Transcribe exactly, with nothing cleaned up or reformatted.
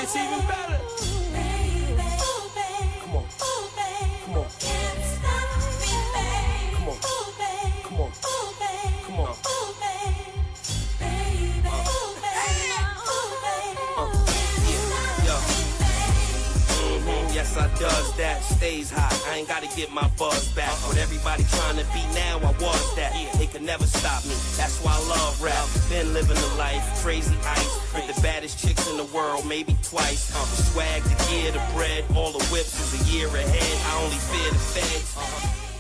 gets even better. Come on. Come on. Come on. Come on. Come on. Yes, I does that, stays hot, I ain't gotta get my buzz back. What everybody trying to be now, I was that. They could never stop me, that's why I love rap. Been living the life, crazy ice, with the baddest chicks in the world, maybe twice. The swag, the gear, the bread, all the whips is a year ahead. I only fear the feds.